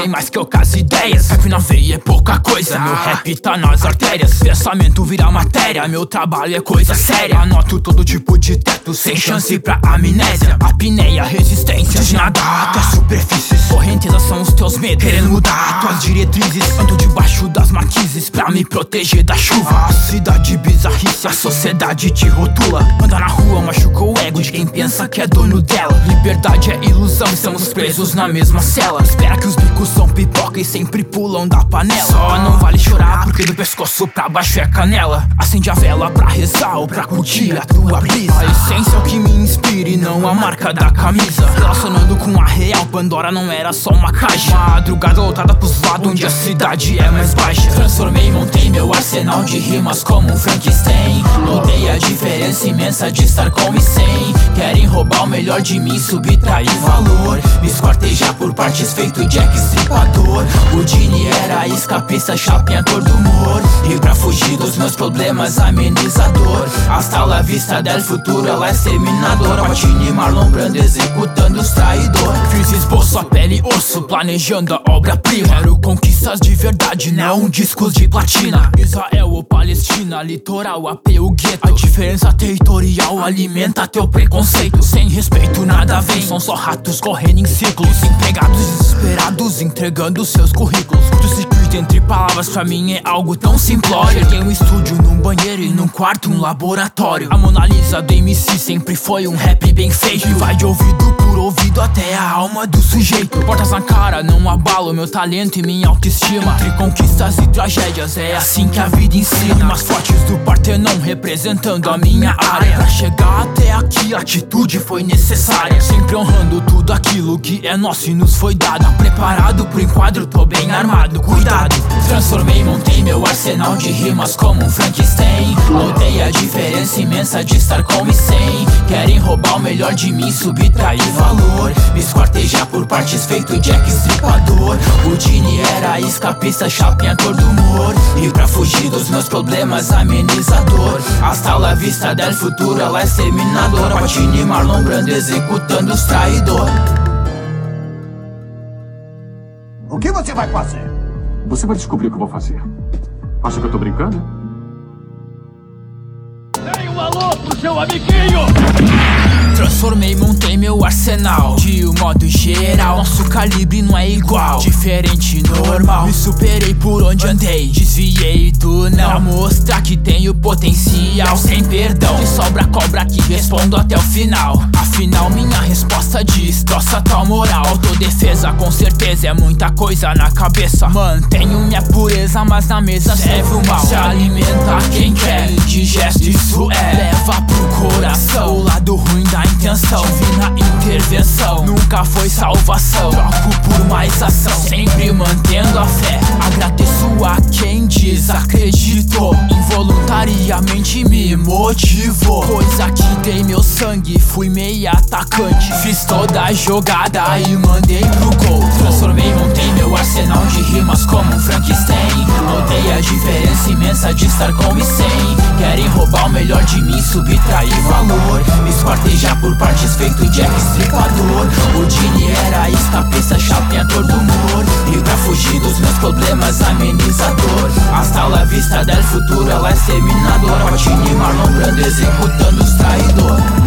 bem mais que ocas ideias. Rap na veia é pouca coisa, meu rap tá nas artérias. Pensamento vira matéria, meu trabalho é coisa séria. Anoto todo tipo de teto, sem chance pra amnésia. Apneia, resistência, de nada até superfícies. Correntezas são os teus medos, querendo mudar tuas diretrizes. Ando debaixo das marquises pra me proteger da chuva. A cidade bizarrice, a sociedade te rotula. Anda na rua, machuca o ego de quem pensa que é dono dela. Liberdade é ilusão, estamos presos na mesma cela. Espera que os bicos são pipoca e sempre pulam da panela. Só não vale chorar porque do pescoço pra baixo é canela. Acende a vela pra rezar ou pra curtir a tua brisa. A essência é o que me inspira e não a marca da camisa. Relacionando com a real, Pandora não era só uma caixa. Madrugada lotada pros lados onde a cidade é mais baixa. Transformei, montei meu arsenal de rimas como um Frankenstein. Notei a diferença imensa de estar com e sem. Querem roubar o melhor de mim, subtrair valor. Me esquartejar por partes feito Jack Stripador. O Dini era escapista, chapeador do humor. E pra fugir dos meus problemas, amenizador. Hasta la vista del futuro, ela é exterminadora. Patini, Marlon Brando executando os traidor. Fiz esboço, a pele e osso, planejando a obra-prima. Quero conquistas de verdade, não discos de platina. Israel ou Palestina, litoral, AP ou gueto. A diferença territorial alimenta teu preconceito. Sem respeito nada vem, são só ratos correndo em círculos. Empregados desesperados entregando seus currículos. Curto circuito entre palavras pra mim é algo tão simplório. Cheguei um estúdio, num banheiro e num quarto um laboratório. A Mona Lisa do MC sempre foi um rap bem feito. E vai de ouvido por ouvido até a alma do sujeito. Portas na cara, não abalo meu talento e minha autoestima. Entre conquistas e tragédias, é assim que a vida ensina. Mas fortes do Partenon representando a minha área. Pra chegar até aqui a atitude foi necessária. Sempre honrando tudo aquilo que é nosso e nos foi dado. Preparado pro enquadro, tô bem armado, cuidado. Transformei, montei meu arsenal de rimas como um Frankenstein. Notei a diferença imensa de estar com e sem. Querem roubar o melhor de mim, subtrair valor. Me esquartejar por partes feito Jack Stripador. O Dini era escapista, chapeador do humor. E pra fugir dos meus problemas, amenizador. Hasta la vista del futuro, ela é exterminadora. Patini, Marlon Brando executando os traidor. O que você vai fazer? Você vai descobrir o que eu vou fazer. Acha que eu tô brincando? Dei um alô pro seu amiguinho! Transformei, montei meu arsenal. De um modo geral, nosso calibre não é igual. Diferente, normal. Me superei por onde andei, desviei do não. Pra mostrar que tenho potencial, sem perdão. De sobra cobra que respondo até o final. Afinal minha resposta destroça tua moral. Autodefesa com certeza é muita coisa na cabeça. Mantenho minha pureza, mas na mesa serve o mal. Se alimenta quem quer, indigesto isso é. Leva pro coração o lado ruim da intenção. Divina intervenção, nunca foi salvação. Troco por mais ação, sempre mantendo a fé. Agradeço a quem desacreditou. Involuntariamente me motivou. Coisa que dei meu sangue, fui meio atacante. Fiz toda a jogada e mandei pro gol. Transformei, montei meu arsenal de rimas como um Frankenstein. Notei a diferença imensa de estar com e sem. Querem roubar o melhor de mim, subtrair valor. Me esquartejar por partes feito Jack Stripador. O Dini era escapista, chapeador do humor. E pra fugir dos meus problemas, amenizador. Hasta la vista del futuro, ela é exterminadora. Patini, Marlon Brando executando os traidor.